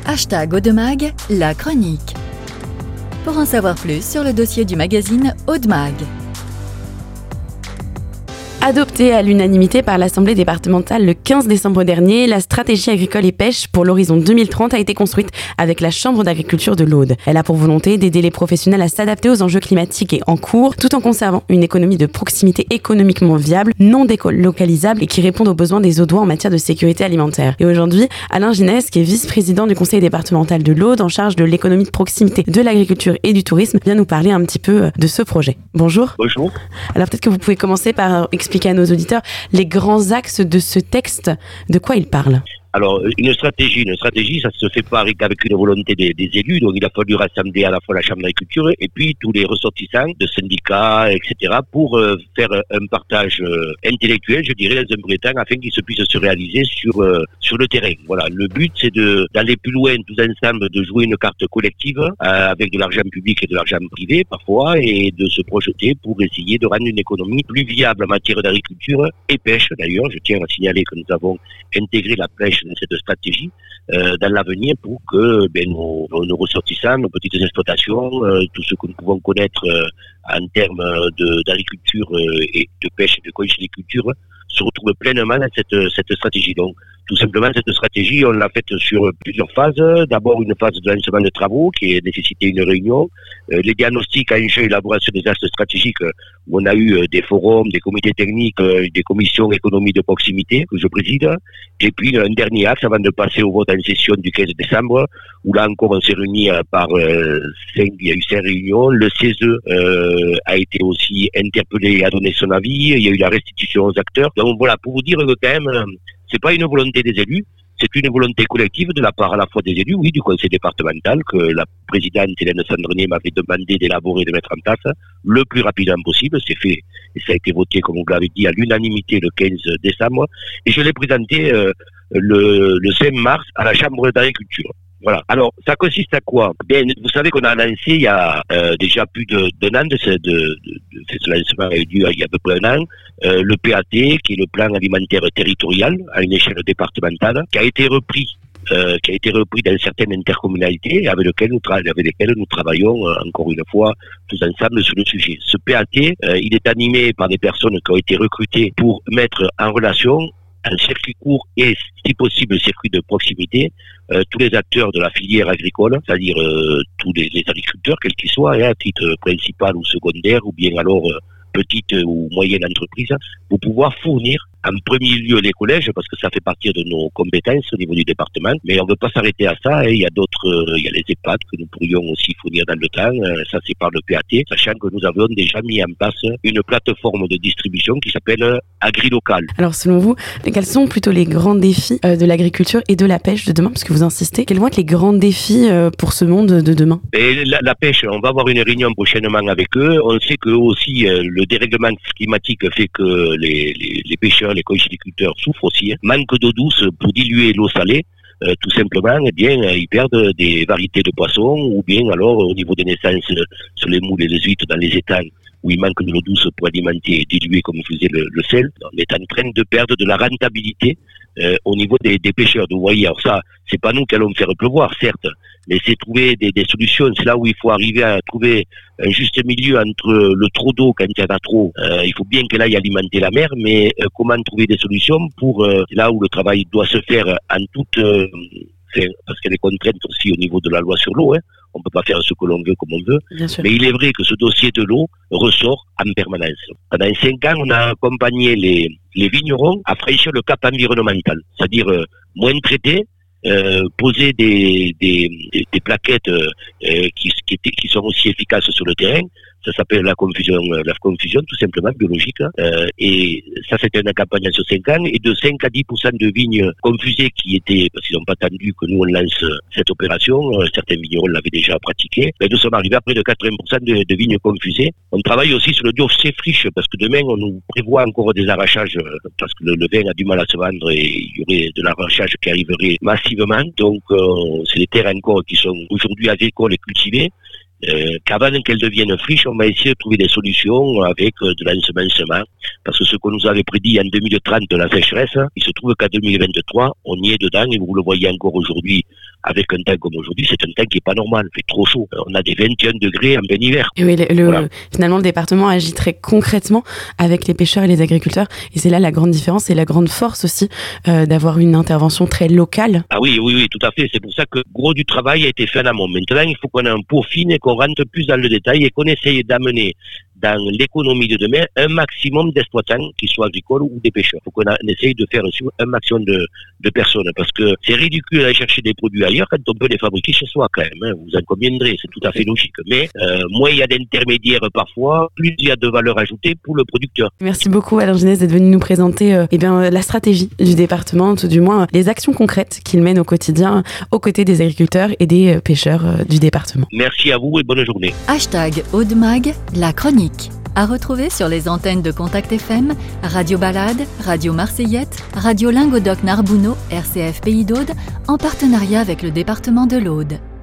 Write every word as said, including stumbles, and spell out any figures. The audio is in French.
Hashtag Audemag, la chronique. Pour en savoir plus sur le dossier du magazine Audemag. Adoptée à l'unanimité par l'Assemblée départementale le quinze décembre dernier, la stratégie agricole et pêche pour l'horizon deux mille trente a été construite avec la Chambre d'agriculture de l'Aude. Elle a pour volonté d'aider les professionnels à s'adapter aux enjeux climatiques et en cours, tout en conservant une économie de proximité économiquement viable, non délocalisable et qui réponde aux besoins des Audois en matière de sécurité alimentaire. Et aujourd'hui, Alain Ginès, qui est vice-président du conseil départemental de l'Aude en charge de l'économie de proximité, de l'agriculture et du tourisme, vient nous parler un petit peu de ce projet. Bonjour. Bonjour. Alors peut-être que vous pouvez commencer par expliquer à nos auditeurs les grands axes de ce texte, de quoi il parle. Alors, une stratégie, une stratégie, ça se fait pas avec une volonté des, des élus, donc il a fallu rassembler à la fois la Chambre d'agriculture et puis tous les ressortissants de syndicats, et cetera, pour euh, faire un partage euh, intellectuel, je dirais, dans un premier temps, afin qu'ils se puissent se réaliser sur euh, sur le terrain. Voilà, le but, c'est de d'aller plus loin tous ensemble, de jouer une carte collective euh, avec de l'argent public et de l'argent privé parfois, et de se projeter pour essayer de rendre une économie plus viable en matière d'agriculture et pêche. D'ailleurs, je tiens à signaler que nous avons intégré la pêche dans cette stratégie euh, dans l'avenir pour que ben, nos, nos, nos ressortissants, nos petites exploitations, euh, tout ce que nous pouvons connaître euh, en termes de, d'agriculture euh, et de pêche et de conchyliculture se retrouvent pleinement dans cette, cette stratégie. Donc, tout simplement, cette stratégie, on l'a faite sur plusieurs phases. D'abord, une phase de lancement de travaux qui a nécessité une réunion. Euh, les diagnostics, enjeux, élaboration des axes stratégiques, où on a eu euh, des forums, des comités techniques, euh, des commissions économie de proximité que je préside. Et puis, un dernier axe avant de passer au vote en session du quinze décembre, où là encore, on s'est réunis euh, par euh, cinq, il y a eu cinq réunions. Le C E S E euh, a été aussi interpellé et a donné son avis. Il y a eu la restitution aux acteurs. Donc voilà, pour vous dire que quand même, c'est pas une volonté des élus, c'est une volonté collective de la part à la fois des élus, oui, du conseil départemental, que la présidente Hélène Sandrenier m'avait demandé d'élaborer et de mettre en place le plus rapidement possible. C'est fait et ça a été voté, comme vous l'avez dit, à l'unanimité le quinze décembre. Et je l'ai présenté euh, le, le cinq mars à la Chambre d'agriculture. Voilà. Alors, ça consiste à quoi? Bien, vous savez qu'on a lancé il y a euh, déjà plus de, d'un an de ce, de, de, de ce lancement a eu lieu il y a à peu près un an, euh, le P A T, qui est le plan alimentaire territorial à une échelle départementale, qui a été repris, euh, qui a été repris dans certaines intercommunalités avec lesquelles nous, tra- avec lesquelles nous travaillons euh, encore une fois tous ensemble sur le sujet. Ce P A T, euh, il est animé par des personnes qui ont été recrutées pour mettre en relation un circuit court et, si possible, circuit de proximité, euh, tous les acteurs de la filière agricole, c'est-à-dire euh, tous les, les agriculteurs, quels qu'ils soient, hein, à titre principal ou secondaire, ou bien alors euh, petite ou moyenne entreprise, pour pouvoir fournir en premier lieu les collèges, parce que ça fait partie de nos compétences au niveau du département, mais on ne veut pas s'arrêter à ça, hein. Il y a d'autres, euh, il y a les EHPAD que nous pourrions aussi fournir dans le temps, euh, ça c'est par le P A T, sachant que nous avions déjà mis en place une plateforme de distribution qui s'appelle AgriLocal. Alors selon vous, quels sont plutôt les grands défis euh, de l'agriculture et de la pêche de demain, parce que vous insistez, quels vont être les grands défis euh, pour ce monde de demain? Et la, la pêche, on va avoir une réunion prochainement avec eux, on sait que aussi euh, le dérèglement climatique fait que les, les, les pêcheurs, les conchyliculteurs souffrent aussi, hein. Manque d'eau douce pour diluer l'eau salée, euh, tout simplement, eh bien, euh, ils perdent des variétés de poissons, ou bien alors au niveau des naissances euh, sur les moules et les huîtres dans les étangs, où il manque de l'eau douce pour alimenter et diluer comme faisait le, le sel, on est en train de perdre de la rentabilité euh, au niveau des, des pêcheurs. Donc, vous voyez, alors ça, c'est pas nous qui allons faire pleuvoir, certes, mais c'est trouver des, des solutions. C'est là où il faut arriver à trouver un juste milieu entre le trop d'eau quand il y en a trop. Euh, il faut bien qu'elle aille alimenter la mer, mais euh, comment trouver des solutions pour euh, là où le travail doit se faire en toute... Euh, parce qu'elle est contrainte aussi au niveau de la loi sur l'eau, hein. On ne peut pas faire ce que l'on veut comme on veut. Mais il est vrai que ce dossier de l'eau ressort en permanence. Pendant cinq ans, on a accompagné les, les vignerons à franchir le cap environnemental, c'est-à-dire euh, moins traiter, euh, poser des, des, des, des plaquettes euh, qui, qui, étaient, qui sont aussi efficaces sur le terrain. Ça s'appelle la confusion, la confusion tout simplement biologique. Euh, et ça, c'était une campagne sur cinq ans. Et de cinq à dix pour cent de vignes confusées qui étaient, parce qu'ils n'ont pas attendu que nous on lance cette opération, euh, certains vignerons l'avaient déjà pratiqué. Mais nous sommes arrivés à près de quatre-vingts pour cent de, de vignes confusées. On travaille aussi sur le dossier friche, parce que demain on nous prévoit encore des arrachages, parce que le, le vin a du mal à se vendre et il y aurait de l'arrachage qui arriverait massivement. Donc euh, c'est des terres encore qui sont aujourd'hui agricoles et cultivées. Euh, qu'avant qu'elles deviennent friches, on va essayer de trouver des solutions avec euh, de l'ensemencement, parce que ce qu'on nous avait prédit en deux mille trente de la sécheresse, il se trouve qu'en deux mille vingt-trois, on y est dedans, et vous le voyez encore aujourd'hui avec un temps comme aujourd'hui, c'est un temps qui est pas normal. Il fait trop chaud. On a des vingt et un degrés en plein hiver. Et oui, le, le, voilà. Finalement, le département agit très concrètement avec les pêcheurs et les agriculteurs. Et c'est là la grande différence et la grande force aussi euh, d'avoir une intervention très locale. Ah oui, oui, oui, tout à fait. C'est pour ça que gros du travail a été fait en amont. Maintenant, il faut qu'on ait un peaufine et qu'on rentre plus dans le détail et qu'on essaye d'amener dans l'économie de demain un maximum d'exploitants, qu'ils soient agricoles ou des pêcheurs. Il faut qu'on a, on essaye de faire aussi un maximum de, de personnes, parce que c'est ridicule d'aller chercher des produits ailleurs quand on peut les fabriquer chez soi quand même. Hein. Vous en conviendrez, c'est tout à fait logique. Mais euh, moins il y a d'intermédiaires parfois, plus il y a de valeur ajoutée pour le producteur. Merci beaucoup Alain Ginès d'être venu nous présenter euh, eh bien, la stratégie du département, tout du moins les actions concrètes qu'il mène au quotidien aux côtés des agriculteurs et des euh, pêcheurs euh, du département. Merci à vous et bonne journée. Hashtag Aude-Mag, la chronique. À retrouver sur les antennes de Contact F M, Radio Balade, Radio Marseillette, Radio Lingodoc Narbonneau, R C F Pays d'Aude, en partenariat avec le département de l'Aude.